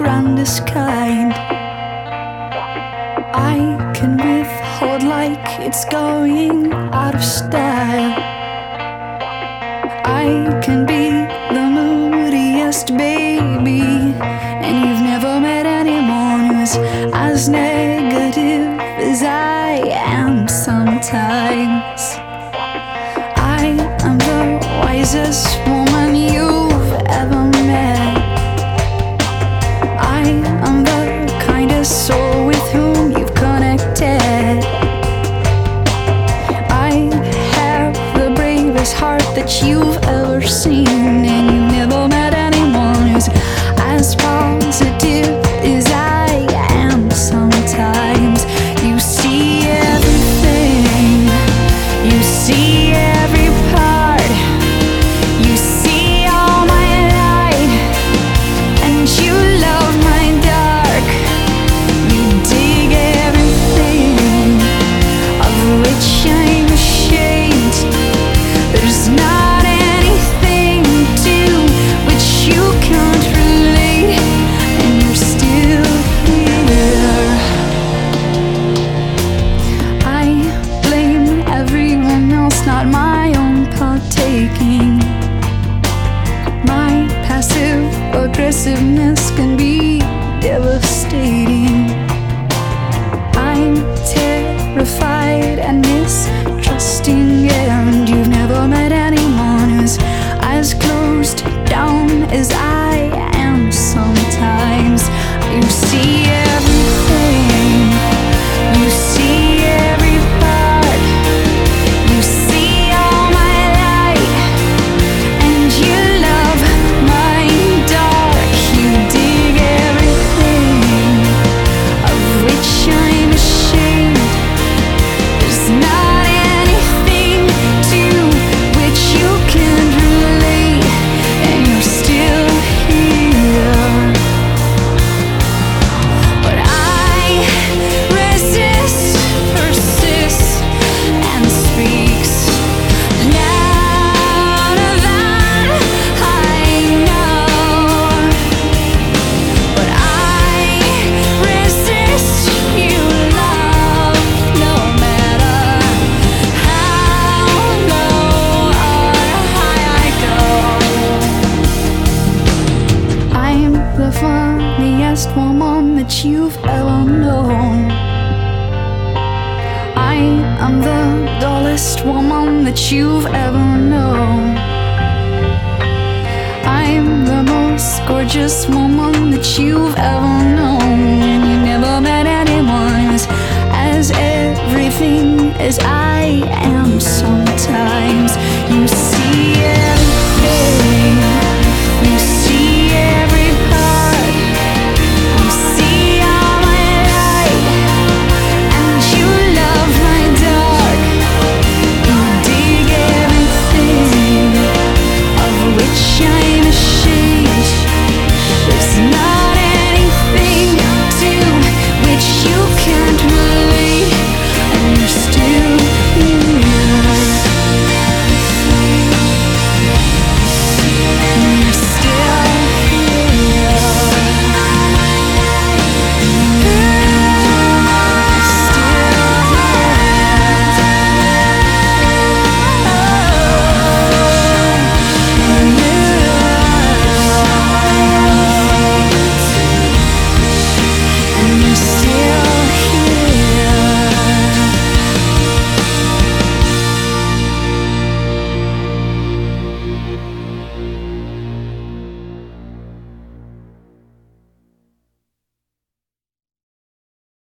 grandest kind. I can withhold like it's going out of style. I can be the moodiest baby, and you've never met anyone who's as negative as I am sometimes. I am the wisest woman you've ever met. I am the kindest soul with whom you've connected. I have the bravest heart that you've ever seen, and you've never met anyone who's as positive as I am sometimes. You see everything, you see every part, you see all my light, and you love my dark. You dig everything of which I'm ashamed. There's not anything to which you can't relate, and you're still here. I blame everyone else, not my own partaking. My passive aggressiveness can be devastating. I'm terrified and mistrusting, and you've never met anyone who's as closed down as I am sometimes. You see everything, you see every part, you see all my light, and you love my dark. You dig everything of which I'm ashamed. There's not anything to which you can't relate, and you're still here. But I resist, persists, and speaks louder than I know. But I resist you, love, no matter how low or high I go. I'm the funniest woman that you've ever known. I am the dullest woman that you've ever known. I'm the most gorgeous woman that you've ever known, and you never met anyone who's as everything as I am sometimes.